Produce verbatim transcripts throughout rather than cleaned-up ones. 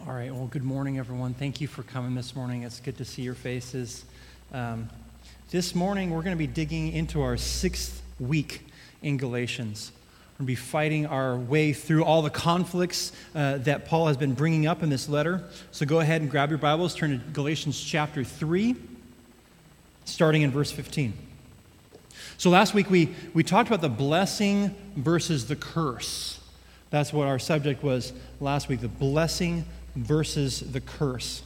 All right, well, good morning, everyone. Thank you for coming this morning. It's good to see your faces. Um, this morning, we're going to be digging into our sixth week in Galatians. We're going to be fighting our way through all the conflicts uh, that Paul has been bringing up in this letter. So go ahead and grab your Bibles, turn to Galatians chapter three, starting in verse fifteen. So last week, we, we talked about the blessing versus the curse. That's what our subject was last week, the blessing versus the curse.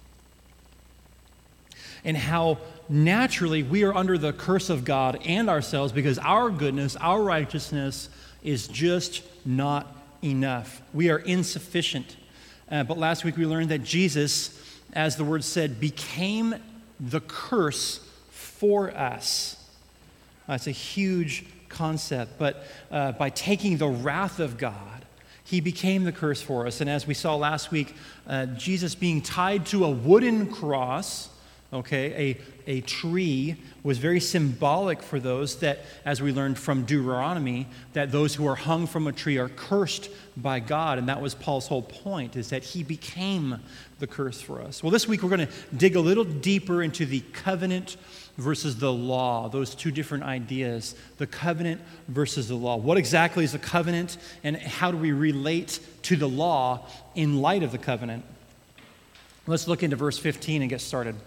And how naturally we are under the curse of God and ourselves because our goodness, our righteousness is just not enough. We are insufficient. Uh, but last week we learned that Jesus, as the word said, became the curse for us. That's a huge concept. But uh, by taking the wrath of God, he became the curse for us. And as we saw last week, uh, Jesus being tied to a wooden cross, okay, a, a tree, was very symbolic for those that, as we learned from Deuteronomy, that those who are hung from a tree are cursed by God. And that was Paul's whole point, is that he became the curse for us. Well, this week we're going to dig a little deeper into the covenant versus the law, those two different ideas, the covenant versus the law. What exactly is the covenant, and how do we relate to the law in light of the covenant? Let's look into verse fifteen and get started.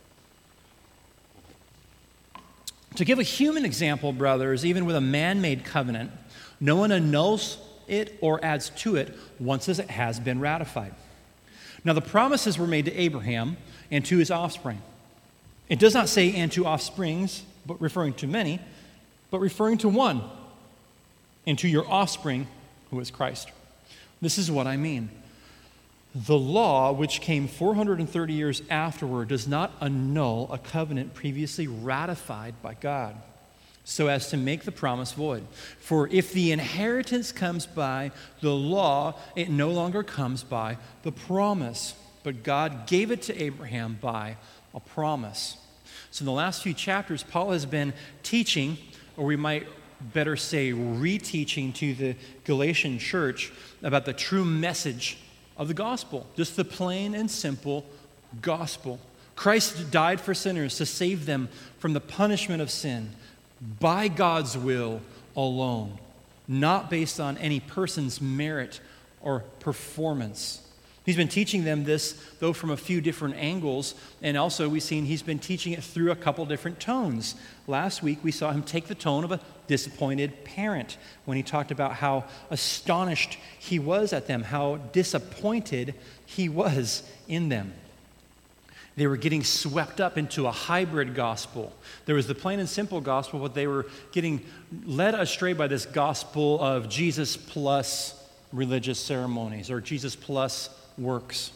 To give a human example, brothers, even with a man-made covenant, no one annuls it or adds to it once it has been ratified. Now the promises were made to Abraham and to his offspring. It does not say, and to offsprings, but referring to many, but referring to one, and to your offspring, who is Christ. This is what I mean. The law, which came four hundred thirty years afterward, does not annul a covenant previously ratified by God, so as to make the promise void. For if the inheritance comes by the law, it no longer comes by the promise, but God gave it to Abraham by a promise. So in the last few chapters, Paul has been teaching, or we might better say reteaching to the Galatian church about the true message of the gospel, just the plain and simple gospel. Christ died for sinners to save them from the punishment of sin by God's will alone, not based on any person's merit or performance. He's been teaching them this, though, from a few different angles, and also we've seen he's been teaching it through a couple different tones. Last week, we saw him take the tone of a disappointed parent when he talked about how astonished he was at them, how disappointed he was in them. They were getting swept up into a hybrid gospel. There was the plain and simple gospel, but they were getting led astray by this gospel of Jesus plus religious ceremonies, or Jesus plus works.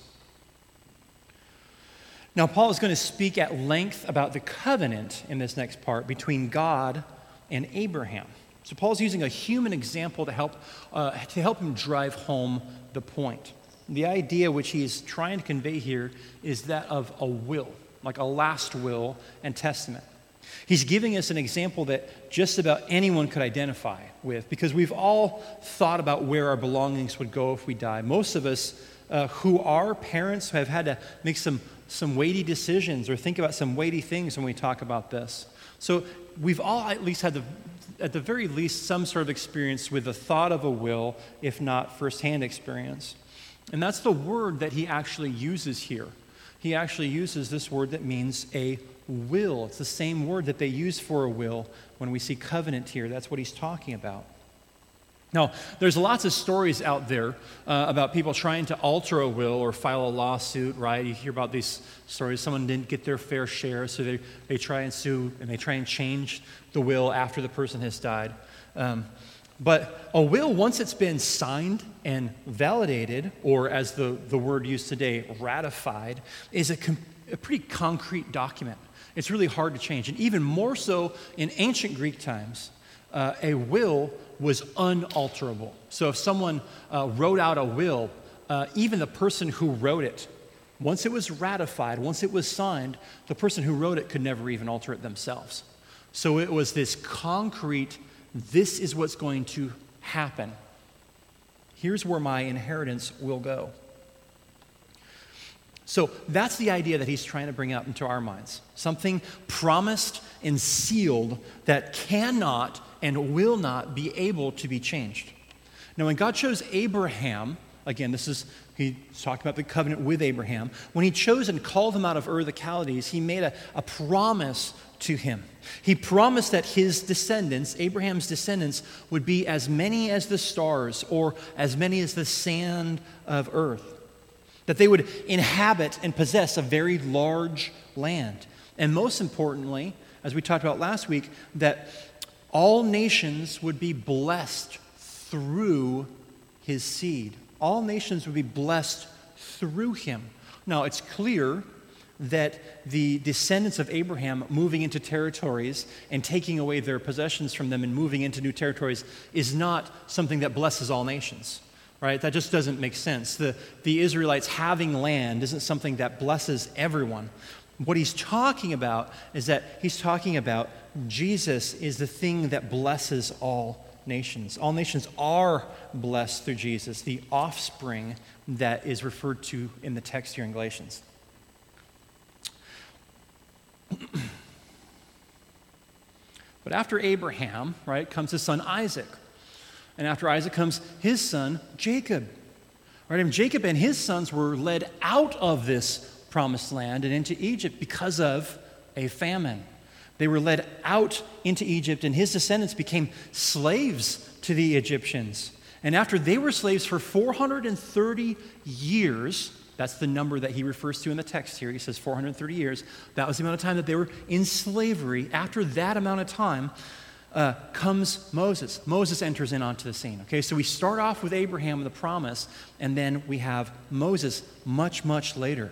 Now, Paul is going to speak at length about the covenant in this next part between God and Abraham. So Paul's using a human example to help uh, to help him drive home the point. The idea which he's trying to convey here is that of a will, like a last will and testament. He's giving us an example that just about anyone could identify with, because we've all thought about where our belongings would go if we die. Most of us uh, who are parents have had to make some, some weighty decisions or think about some weighty things when we talk about this. So we've all at least had, the, at the very least, some sort of experience with the thought of a will, if not firsthand experience. And that's the word that he actually uses here. He actually uses this word that means a will. It's the same word that they use for a will when we see covenant here. That's what he's talking about. Now, there's lots of stories out there uh, about people trying to alter a will or file a lawsuit, right? You hear about these stories. Someone didn't get their fair share, so they, they try and sue, and they try and change the will after the person has died. Um, but a will, once it's been signed and validated, or as the, the word used today, ratified, is a, com- a pretty concrete document. It's really hard to change. And even more so in ancient Greek times, uh, a will was unalterable. So if someone uh, wrote out a will, uh, even the person who wrote it, once it was ratified, once it was signed, the person who wrote it could never even alter it themselves. So it was this concrete, this is what's going to happen. Here's where my inheritance will go. So that's the idea that he's trying to bring out into our minds. Something promised and sealed that cannot and will not be able to be changed. Now, when God chose Abraham, again, this is, he's talking about the covenant with Abraham. When he chose and called him out of Ur of the Chaldees, he made a, a promise to him. He promised that his descendants, Abraham's descendants, would be as many as the stars or as many as the sand of earth. That they would inhabit and possess a very large land. And most importantly, as we talked about last week, that all nations would be blessed through his seed. All nations would be blessed through him. Now, it's clear that the descendants of Abraham moving into territories and taking away their possessions from them and moving into new territories is not something that blesses all nations. Right? That just doesn't make sense. The, the Israelites having land isn't something that blesses everyone. What he's talking about is that he's talking about Jesus is the thing that blesses all nations. All nations are blessed through Jesus, the offspring that is referred to in the text here in Galatians. But after Abraham, right, comes his son Isaac. And after Isaac comes his son, Jacob. Right? And Jacob and his sons were led out of this promised land and into Egypt because of a famine. They were led out into Egypt, and his descendants became slaves to the Egyptians. And after they were slaves for four hundred thirty years, that's the number that he refers to in the text here. He says four hundred thirty years. That was the amount of time that they were in slavery. After that amount of time, Uh, comes Moses. Moses enters in onto the scene. Okay, so we start off with Abraham and the promise, and then we have Moses much, much later.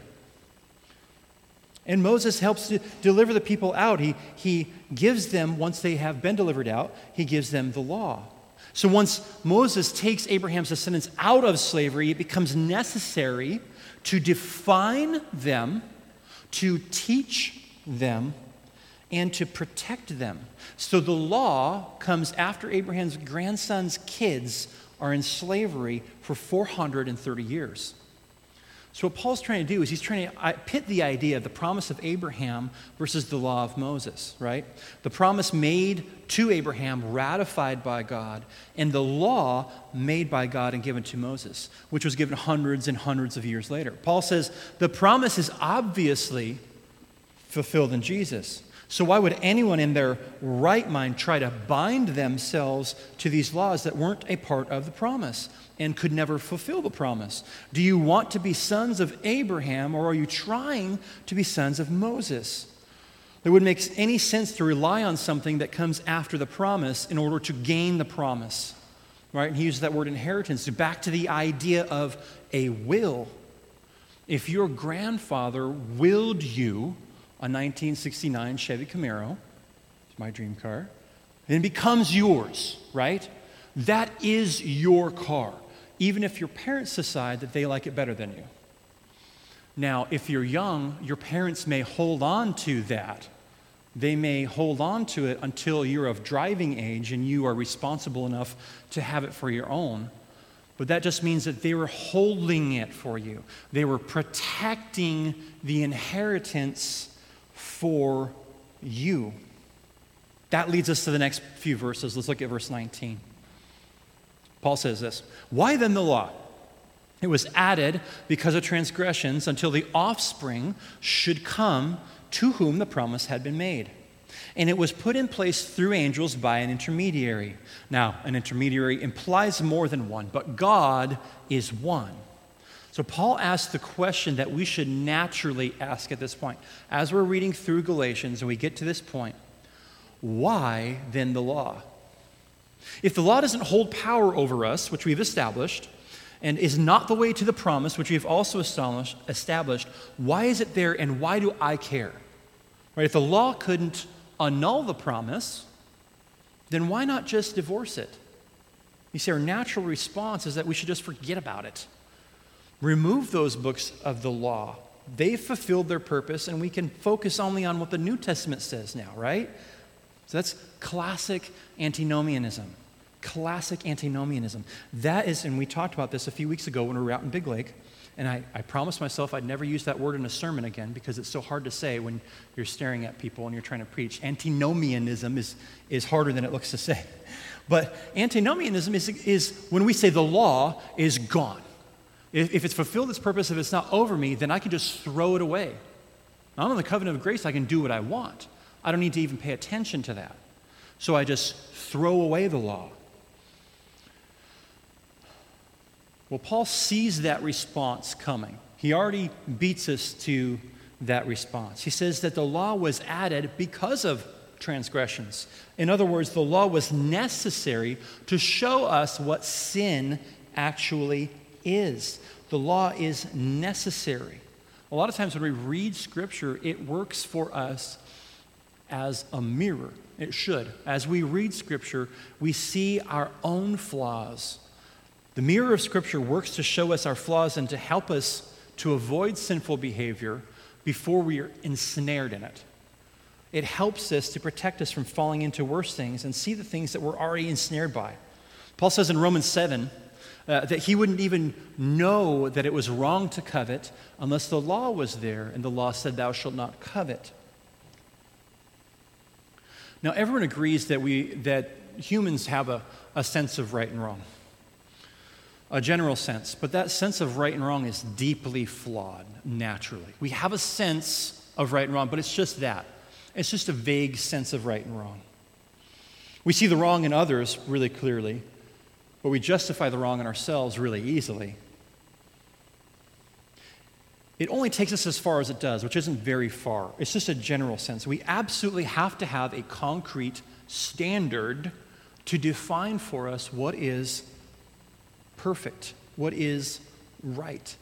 And Moses helps to deliver the people out. He, he gives them, once they have been delivered out, he gives them the law. So once Moses takes Abraham's descendants out of slavery, it becomes necessary to define them, to teach them, and to protect them. So the law comes after Abraham's grandson's kids are in slavery for four hundred thirty years. So what Paul's trying to do is he's trying to pit the idea of the promise of Abraham versus the law of Moses, right? The promise made to Abraham, ratified by God, and the law made by God and given to Moses, which was given hundreds and hundreds of years later. Paul says the promise is obviously fulfilled in Jesus. So why would anyone in their right mind try to bind themselves to these laws that weren't a part of the promise and could never fulfill the promise? Do you want to be sons of Abraham, or are you trying to be sons of Moses? It wouldn't make any sense to rely on something that comes after the promise in order to gain the promise. Right? And he uses that word inheritance. So back to the idea of a will. If your grandfather willed you a nineteen sixty-nine Chevy Camaro, it's my dream car, then it becomes yours, right? That is your car, even if your parents decide that they like it better than you. Now, if you're young, your parents may hold on to that. They may hold on to it until you're of driving age and you are responsible enough to have it for your own. But that just means that they were holding it for you. They were protecting the inheritance for you. That leads us to the next few verses. Let's look at verse nineteen. Paul says this, "Why then the law? It was added because of transgressions until the offspring should come to whom the promise had been made. And it was put in place through angels by an intermediary." Now, an intermediary implies more than one, but God is one. So Paul asks the question that we should naturally ask at this point. As we're reading through Galatians and we get to this point, why then the law? If the law doesn't hold power over us, which we've established, and is not the way to the promise, which we have also established, established, why is it there and why do I care? Right? If the law couldn't annul the promise, then why not just divorce it? You see, our natural response is that we should just forget about it. Remove those books of the law. They've fulfilled their purpose, and we can focus only on what the New Testament says now, right? So that's classic antinomianism. Classic antinomianism. That is, and we talked about this a few weeks ago when we were out in Big Lake, And I, I promised myself I'd never use that word in a sermon again because it's so hard to say when you're staring at people and you're trying to preach. Antinomianism is, is harder than it looks to say. But antinomianism is, is when we say the law is gone. If, if it's fulfilled its purpose, if it's not over me, then I can just throw it away. I'm in the covenant of grace, I can do what I want. I don't need to even pay attention to that. So I just throw away the law. Well, Paul sees that response coming. He already beats us to that response. He says that the law was added because of transgressions. In other words, the law was necessary to show us what sin actually is. The law is necessary. A lot of times when we read Scripture, it works for us as a mirror. It should. As we read Scripture, we see our own flaws. The mirror of Scripture works to show us our flaws and to help us to avoid sinful behavior before we are ensnared in it. It helps us to protect us from falling into worse things and see the things that we're already ensnared by. Paul says in Romans seven uh, that he wouldn't even know that it was wrong to covet unless the law was there, and the law said, "Thou shalt not covet." Now, everyone agrees that we that humans have a, a sense of right and wrong. A general sense, but that sense of right and wrong is deeply flawed naturally. We have a sense of right and wrong, but it's just that. It's just a vague sense of right and wrong. We see the wrong in others really clearly, but we justify the wrong in ourselves really easily. It only takes us as far as it does, which isn't very far. It's just a general sense. We absolutely have to have a concrete standard to define for us what is perfect, what is right.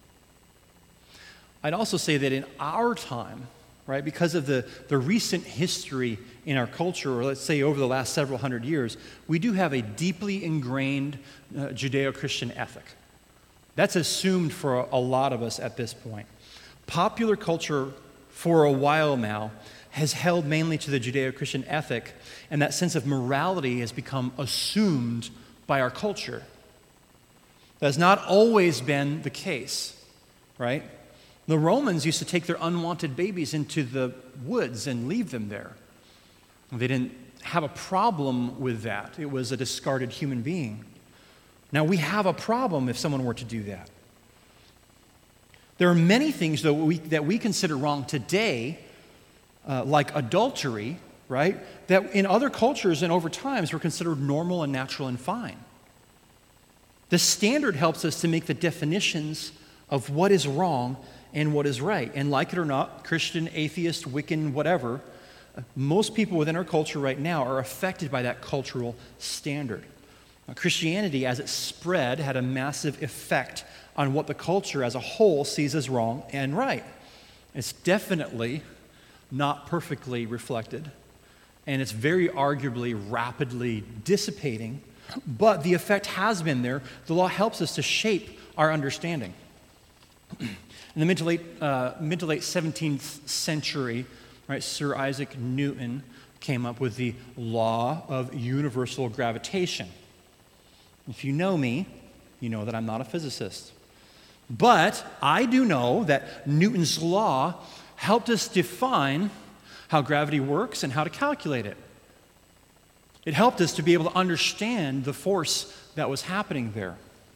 I'd also say that in our time, right, because of the, the recent history in our culture, or let's say over the last several hundred years, we do have a deeply ingrained uh, Judeo-Christian ethic. That's assumed for a, a lot of us at this point. Popular culture for a while now has held mainly to the Judeo-Christian ethic, and that sense of morality has become assumed by our culture. That has not always been the case, right? The Romans used to take their unwanted babies into the woods and leave them there. They didn't have a problem with that. It was a discarded human being. Now, we have a problem if someone were to do that. There are many things, though, we, that we consider wrong today, uh, like adultery, right, that in other cultures and over times were considered normal and natural and fine. The standard helps us to make the definitions of what is wrong and what is right. And like it or not, Christian, atheist, Wiccan, whatever, most people within our culture right now are affected by that cultural standard. Now, Christianity, as it spread, had a massive effect on what the culture as a whole sees as wrong and right. It's definitely not perfectly reflected, and it's very arguably rapidly dissipating. But the effect has been there. The law helps us to shape our understanding. In the mid to late, uh, mid to late seventeenth century, right, Sir Isaac Newton came up with the law of universal gravitation. If you know me, you know that I'm not a physicist. But I do know that Newton's law helped us define how gravity works and how to calculate it. It helped us to be able to understand the force that was happening there.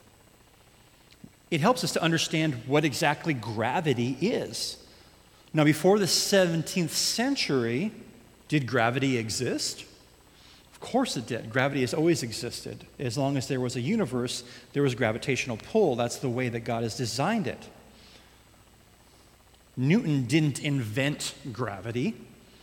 It helps us to understand what exactly gravity is. Now, before the seventeenth century, did gravity exist? Of course it did. Gravity has always existed. As long as there was a universe, there was gravitational pull. That's the way that God has designed it. Newton didn't invent gravity.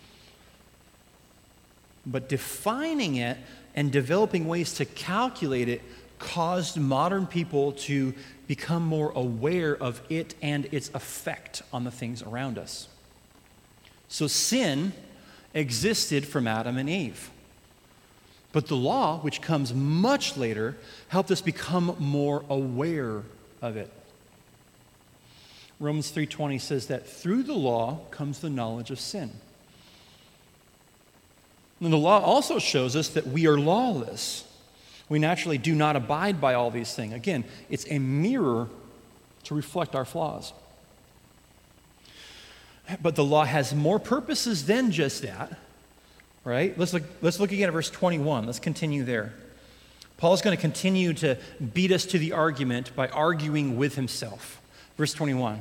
But defining it and developing ways to calculate it caused modern people to become more aware of it and its effect on the things around us. So sin existed from Adam and Eve. But the law, which comes much later, helped us become more aware of it. Romans three twenty says that through the law comes the knowledge of sin. And the law also shows us that we are lawless. We naturally do not abide by all these things. Again, it's a mirror to reflect our flaws. But the law has more purposes than just that, right? Let's look, let's look again at verse twenty-one. Let's continue there. Paul's going to continue to beat us to the argument by arguing with himself. Verse twenty-one.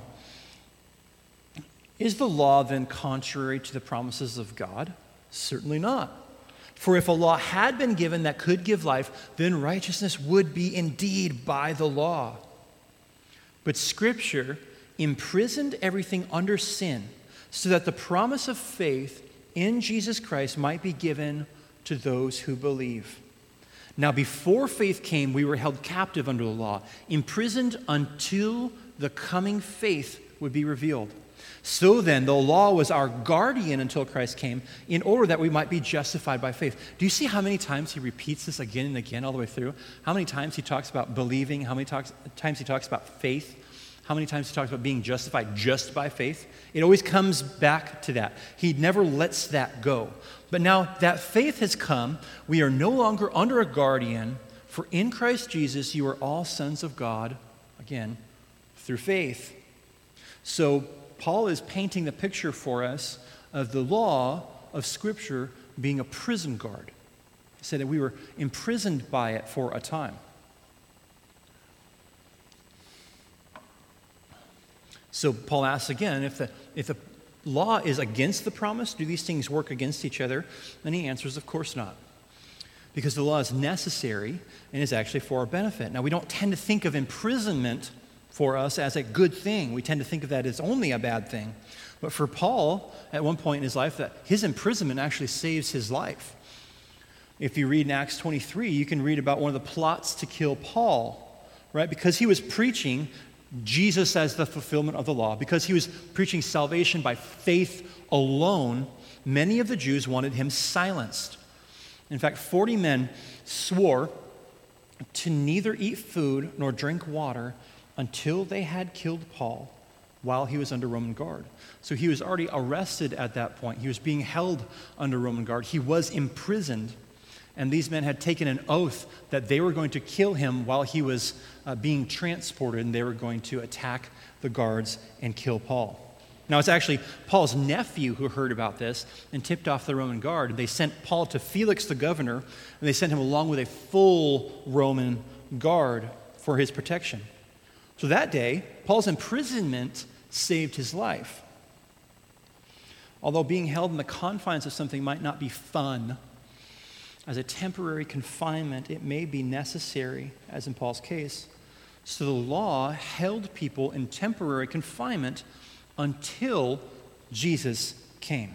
Is the law then contrary to the promises of God? Certainly not. For if a law had been given that could give life, then righteousness would be indeed by the law. But Scripture imprisoned everything under sin so that the promise of faith in Jesus Christ might be given to those who believe. Now, before faith came, we were held captive under the law, imprisoned until the coming faith would be revealed. So then, the law was our guardian until Christ came, in order that we might be justified by faith. Do you see how many times he repeats this again and again all the way through? How many times he talks about believing? How many talks, times he talks about faith? How many times he talks about being justified just by faith? It always comes back to that. He never lets that go. But now that faith has come, we are no longer under a guardian, for in Christ Jesus you are all sons of God, again, through faith. So Paul is painting the picture for us of the law of Scripture being a prison guard. He said that we were imprisoned by it for a time. So Paul asks again, if the, if the law is against the promise, do these things work against each other? And he answers, of course not. Because the law is necessary and is actually for our benefit. Now, we don't tend to think of imprisonment for us as a good thing. We tend to think of that as only a bad thing. But for Paul, at one point in his life, that his imprisonment actually saves his life. If you read in Acts twenty-three, you can read about one of the plots to kill Paul, right? Because he was preaching Jesus as the fulfillment of the law, because he was preaching salvation by faith alone, many of the Jews wanted him silenced. In fact, forty men swore to neither eat food nor drink water until they had killed Paul while he was under Roman guard. So he was already arrested at that point. He was being held under Roman guard. He was imprisoned. And these men had taken an oath that they were going to kill him while he was uh, being transported, and they were going to attack the guards and kill Paul. Now, it's actually Paul's nephew who heard about this and tipped off the Roman guard. They sent Paul to Felix the governor, and they sent him along with a full Roman guard for his protection. So that day, Paul's imprisonment saved his life. Although being held in the confines of something might not be fun, as a temporary confinement, it may be necessary, as in Paul's case. So the law held people in temporary confinement until Jesus came.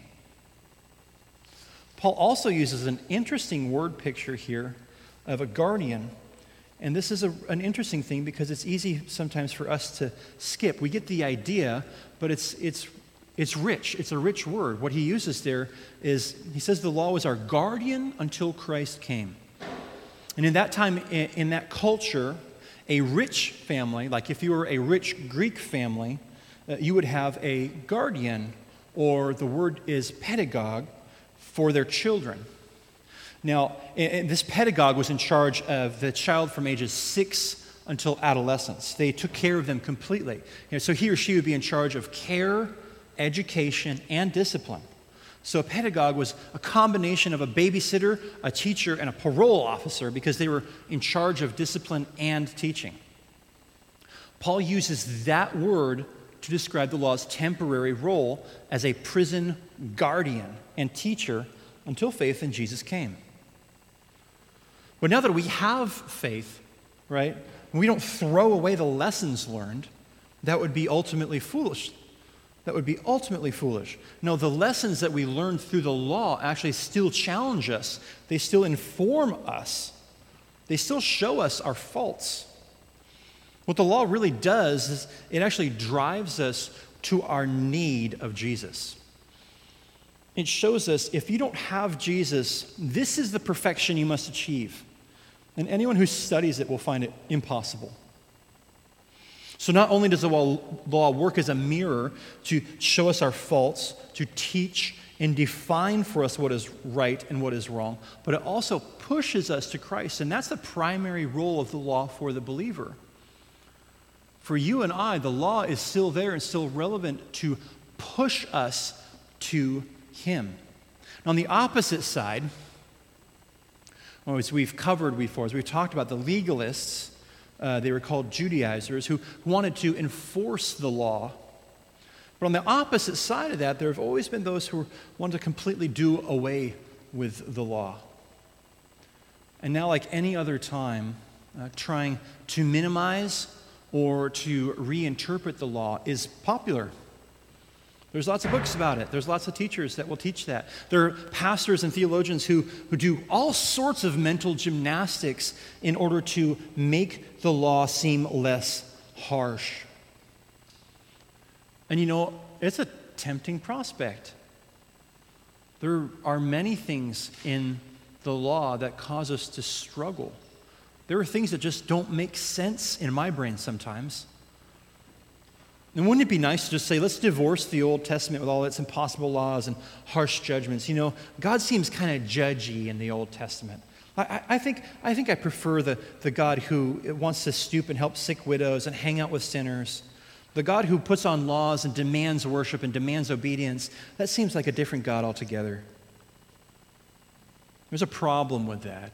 Paul also uses an interesting word picture here of a guardian. And this is a, an interesting thing because it's easy sometimes for us to skip. We get the idea, but it's it's It's rich. It's a rich word. What he uses there is, he says the law was our guardian until Christ came. And in that time, in, in that culture, a rich family, like if you were a rich Greek family, uh, you would have a guardian, or the word is pedagogue, for their children. Now, and, and this pedagogue was in charge of the child from ages six until adolescence. They took care of them completely. You know, so he or she would be in charge of care, education, and discipline. So a pedagogue was a combination of a babysitter, a teacher, and a parole officer because they were in charge of discipline and teaching. Paul uses that word to describe the law's temporary role as a prison guardian and teacher until faith in Jesus came. But now that we have faith, right, we don't throw away the lessons learned, that would be ultimately foolish. That would be ultimately foolish. No, the lessons that we learn through the law actually still challenge us. They still inform us. They still show us our faults. What the law really does is it actually drives us to our need of Jesus. It shows us if you don't have Jesus, this is the perfection you must achieve. And anyone who studies it will find it impossible. So not only does the law work as a mirror to show us our faults, to teach and define for us what is right and what is wrong, but it also pushes us to Christ. And that's the primary role of the law for the believer. For you and I, the law is still there and still relevant to push us to him. On the opposite side, well, as we've covered before, as we've talked about, the legalists, uh, they were called Judaizers, who wanted to enforce the law. But on the opposite side of that, there have always been those who want to completely do away with the law. And now, like any other time, uh, trying to minimize or to reinterpret the law is popular. There's lots of books about it. There's lots of teachers that will teach that. There are pastors and theologians who, who do all sorts of mental gymnastics in order to make the law seem less harsh. And you know, it's a tempting prospect. There are many things in the law that cause us to struggle. There are things that just don't make sense in my brain sometimes. And wouldn't it be nice to just say, let's divorce the Old Testament with all its impossible laws and harsh judgments? You know, God seems kind of judgy in the Old Testament. I, I, think, I think I prefer the, the God who wants to stoop and help sick widows and hang out with sinners. The God who puts on laws and demands worship and demands obedience. That seems like a different God altogether. There's a problem with that.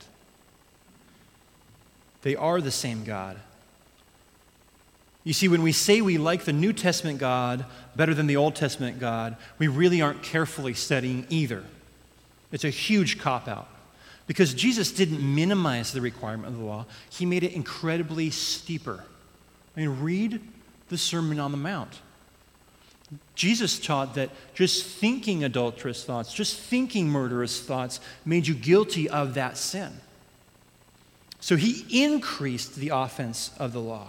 They are the same God. You see, when we say we like the New Testament God better than the Old Testament God, we really aren't carefully studying either. It's a huge cop-out. Because Jesus didn't minimize the requirement of the law, he made it incredibly steeper. I mean, read the Sermon on the Mount. Jesus taught that just thinking adulterous thoughts, just thinking murderous thoughts made you guilty of that sin. So he increased the offense of the law.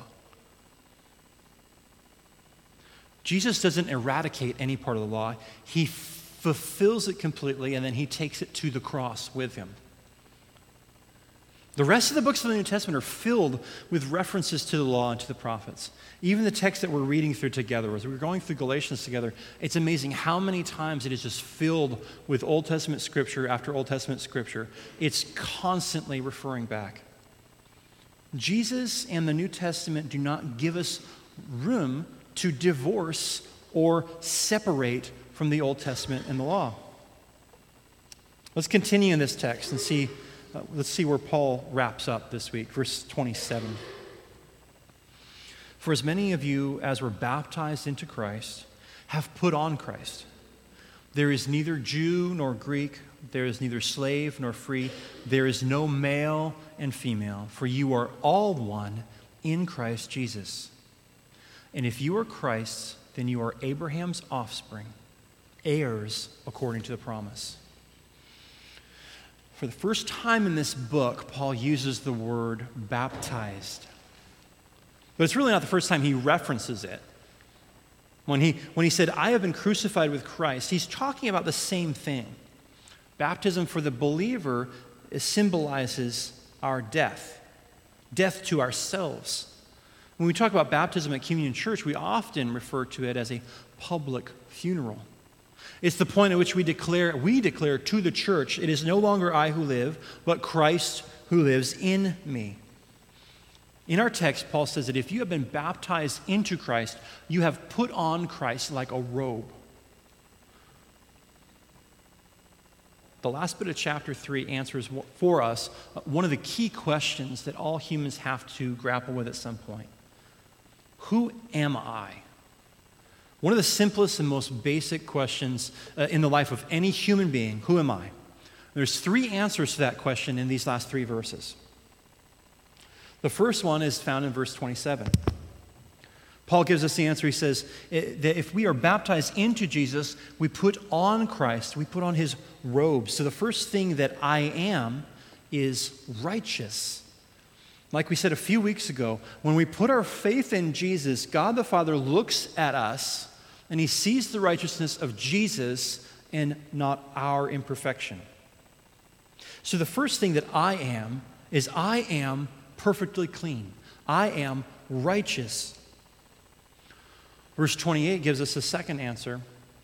Jesus doesn't eradicate any part of the law. He fulfills it completely, and then he takes it to the cross with him. The rest of the books of the New Testament are filled with references to the law and to the prophets. Even the text that we're reading through together, as we're going through Galatians together, it's amazing how many times it is just filled with Old Testament scripture after Old Testament scripture. It's constantly referring back. Jesus and the New Testament do not give us room to divorce or separate from the Old Testament and the law. Let's continue in this text and see, uh, let's see where Paul wraps up this week, verse twenty-seven. For as many of you as were baptized into Christ have put on Christ. There is neither Jew nor Greek, there is neither slave nor free, there is no male and female, for you are all one in Christ Jesus. And if you are Christ's, then you are Abraham's offspring, heirs according to the promise. For the first time in this book, Paul uses the word baptized. But it's really not the first time he references it. When he, when he said, I have been crucified with Christ, he's talking about the same thing. Baptism for the believer symbolizes our death, death to ourselves. When we talk about baptism at Communion Church, we often refer to it as a public funeral. It's the point at which we declare, we declare to the church, it is no longer I who live, but Christ who lives in me. In our text, Paul says that if you have been baptized into Christ, you have put on Christ like a robe. The last bit of chapter three answers for us one of the key questions that all humans have to grapple with at some point. Who am I? One of the simplest and most basic questions uh, in the life of any human being, who am I? There's three answers to that question in these last three verses. The first one is found in verse twenty-seven. Paul gives us the answer. He says that if we are baptized into Jesus, we put on Christ, we put on his robes. So the first thing that I am is righteous. Like we said a few weeks ago, when we put our faith in Jesus, God the Father looks at us and he sees the righteousness of Jesus and not our imperfection. So the first thing that I am is I am perfectly clean. I am righteous. Verse twenty-eight gives us a second answer.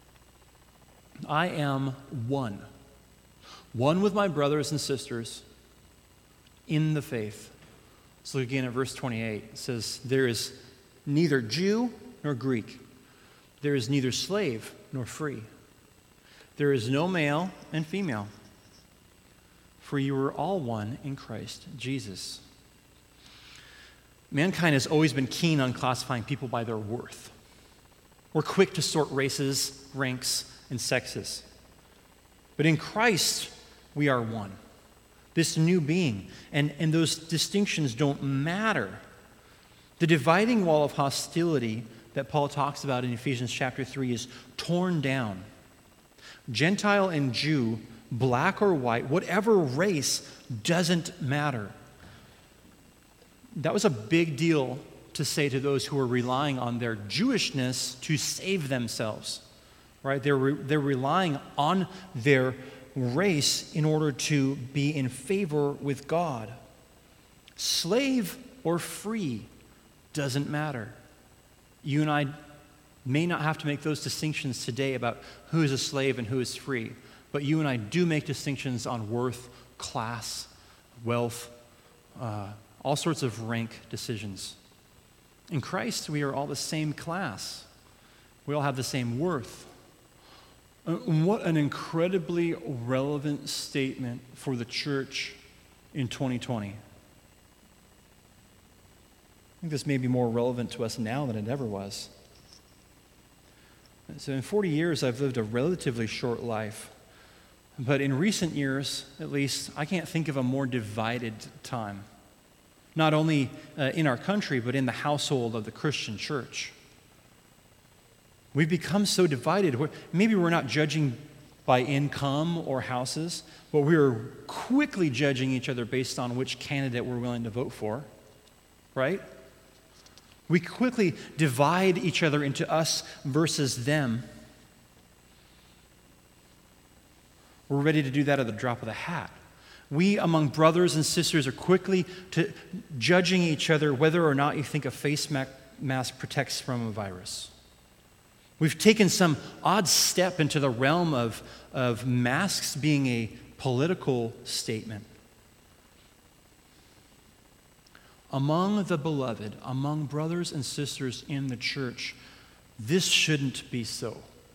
I am one. One with my brothers and sisters in the faith. Let's look again at verse twenty-eight. It says, there is neither Jew nor Greek. There is neither slave nor free. There is no male and female, for you are all one in Christ Jesus. Mankind has always been keen on classifying people by their worth. We're quick to sort races, ranks, and sexes. But in Christ, we are one, this new being, and, and those distinctions don't matter. The dividing wall of hostility that Paul talks about in Ephesians chapter three is torn down. Gentile and Jew, black or white, whatever race, doesn't matter. That was a big deal to say to those who were relying on their Jewishness to save themselves, right? They're, re- they're relying on their race in order to be in favor with God. Slave or free doesn't matter. You and I may not have to make those distinctions today about who is a slave and who is free, but you and I do make distinctions on worth, class, wealth, uh, all sorts of rank decisions. In Christ, we are all the same class. We all have the same worth. And what an incredibly relevant statement for the church in twenty twenty. I think this may be more relevant to us now than it ever was. So in forty years, I've lived a relatively short life. But in recent years, at least, I can't think of a more divided time. Not only uh, in our country, but in the household of the Christian church. We've become so divided. We're, maybe we're not judging by income or houses, but we're quickly judging each other based on which candidate we're willing to vote for, right? We quickly divide each other into us versus them. We're ready to do that at the drop of the hat. We, among brothers and sisters, are quickly to judging each other whether or not you think a face mask protects from a virus. We've taken some odd step into the realm of, of masks being a political statement. Among the beloved, among brothers and sisters in the church, this shouldn't be so.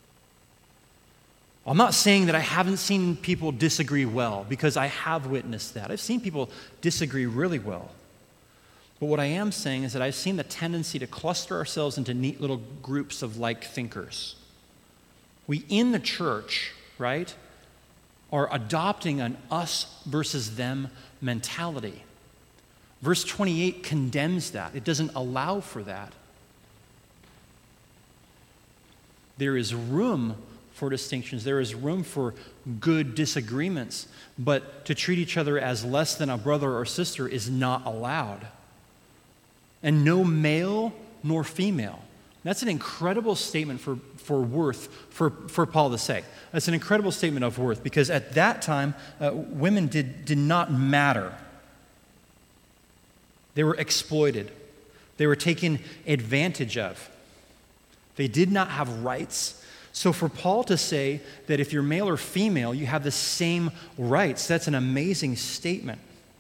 I'm not saying that I haven't seen people disagree well, because I have witnessed that. I've seen people disagree really well. But what I am saying is that I've seen the tendency to cluster ourselves into neat little groups of like thinkers. We in the church, right, are adopting an us versus them mentality. Verse twenty-eight condemns that. It doesn't allow for that. There is room for distinctions. There is room for good disagreements, but to treat each other as less than a brother or sister is not allowed. And no male nor female. That's an incredible statement for, for worth for, for Paul to say. That's an incredible statement of worth, because at that time, uh, women did, did not matter. They were exploited. They were taken advantage of. They did not have rights. So for Paul to say that if you're male or female, you have the same rights, that's an amazing statement.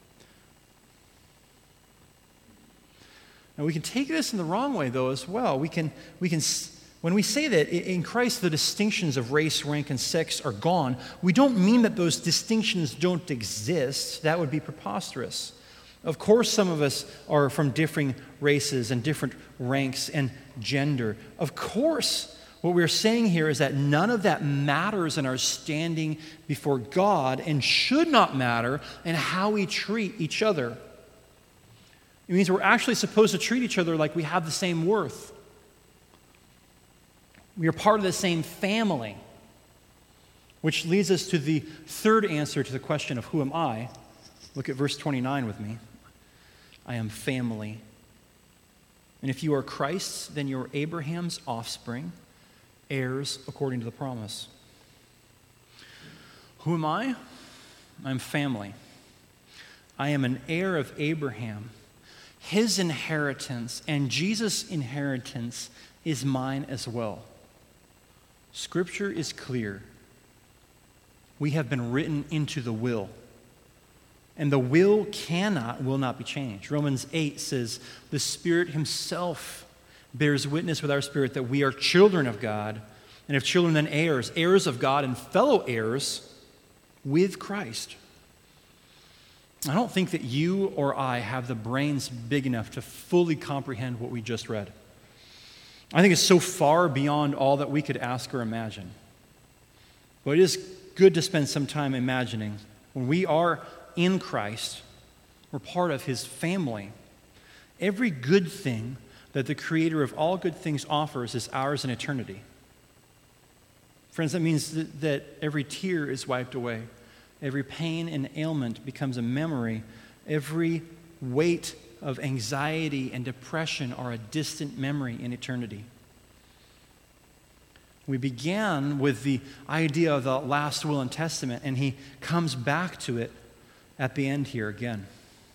Now we can take this in the wrong way, though, as well. We can, we can, when we say that in Christ the distinctions of race, rank, and sex are gone, we don't mean that those distinctions don't exist. That would be preposterous. Of course, some of us are from differing races and different ranks and gender. Of course. What we're saying here is that none of that matters in our standing before God, and should not matter in how we treat each other. It means we're actually supposed to treat each other like we have the same worth. We are part of the same family, which leads us to the third answer to the question of who am I? Look at verse twenty-nine with me. I am family. And if you are Christ's, then you are Abraham's offspring, heirs according to the promise. Who am I? I'm family. I am an heir of Abraham. His inheritance and Jesus' inheritance is mine as well. Scripture is clear. We have been written into the will. And the will cannot, will not be changed. Romans eight says, the Spirit himself bears witness with our spirit that we are children of God, and if children, then heirs, heirs of God and fellow heirs with Christ. I don't think that you or I have the brains big enough to fully comprehend what we just read. I think it's so far beyond all that we could ask or imagine. But it is good to spend some time imagining when we are in Christ, we're part of his family. Every good thing that the Creator of all good things offers is ours in eternity. Friends, that means that, that every tear is wiped away. Every pain and ailment becomes a memory. Every weight of anxiety and depression are a distant memory in eternity. We began with the idea of the last will and testament, and he comes back to it at the end here again.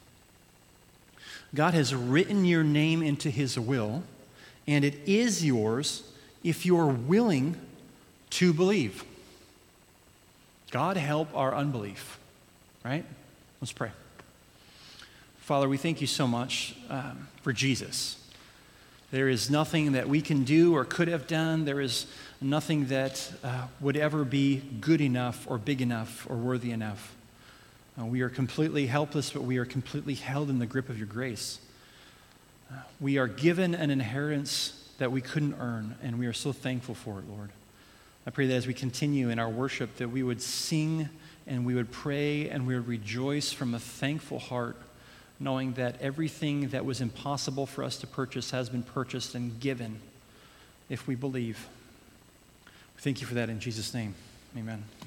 God has written your name into his will, and it is yours if you are willing to believe. God, help our unbelief, right? Let's pray. Father, we thank you so much um, for Jesus. There is nothing that we can do or could have done. There is nothing that uh, would ever be good enough or big enough or worthy enough. Uh, we are completely helpless, but we are completely held in the grip of your grace. Uh, we are given an inheritance that we couldn't earn, and we are so thankful for it, Lord. I pray that as we continue in our worship, that we would sing and we would pray and we would rejoice from a thankful heart, knowing that everything that was impossible for us to purchase has been purchased and given if we believe. We thank you for that in Jesus' name. Amen.